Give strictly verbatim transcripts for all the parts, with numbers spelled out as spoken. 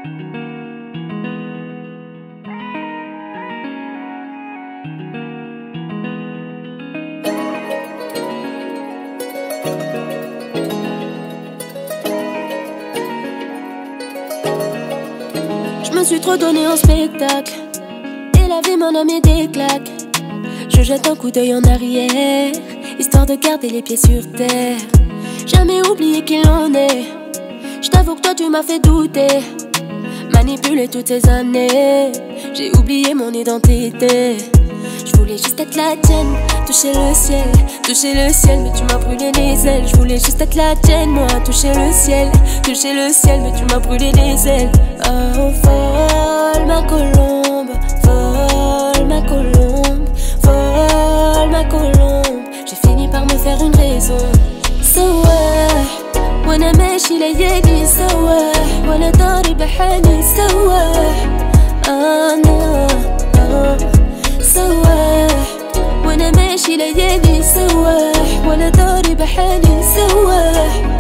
Je me suis trop donné en spectacle et la vie m'en a mis des claques. Je jette un coup d'œil en arrière, histoire de garder les pieds sur terre. Jamais oublié qui l'on est. Je t'avoue que toi tu m'as fait douter, manipulé toutes ces années. J'ai oublié mon identité. Je voulais juste être la tienne, toucher le ciel, toucher le ciel, mais tu m'as brûlé les ailes. Je voulais juste être la tienne, moi, toucher le ciel, toucher le ciel, mais tu m'as brûlé les ailes. Oh, folle ma colombe, folle ma colombe, folle ma colombe. J'ai fini par me faire une raison. So what? وانا ماشي ليالي سوا ولا داري بحالي سوا. انا آه سوا وانا ماشي ليالي سوا ولا داري بحالي سوا.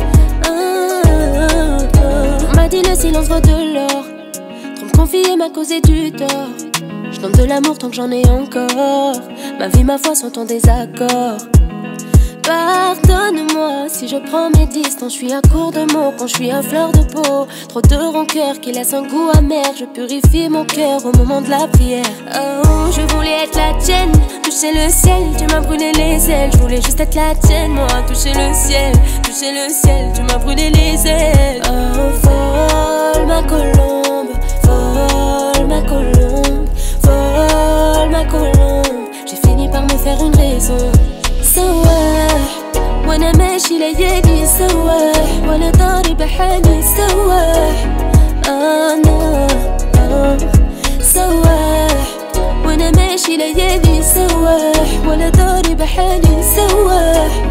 On m'a dit le silence vaut de l'or, trop me confier m'a causé du tort. Je donne de l'amour tant que j'en ai encore, ma vie ma foi sont en désaccord. Pardonne-moi si je prends mes distances, je suis à court de mots quand je suis à fleur de peau. Trop de rancœur qui laisse un goût amer, je purifie mon cœur au moment de la prière. Oh, je voulais être la tienne, toucher le ciel, tu m'as brûlé les ailes. Je voulais juste être la tienne, moi, toucher le ciel, toucher le ciel, tu m'as brûlé les ailes. Oh, folle ma colombe, folle ma colombe, folle ma colombe. J'ai fini par me faire une raison. سوا وانا ماشي ليالي سوا ولا داري بحالي سوا. انا آه سوا وانا ماشي ليالي سوا ولا داري بحالي سوا.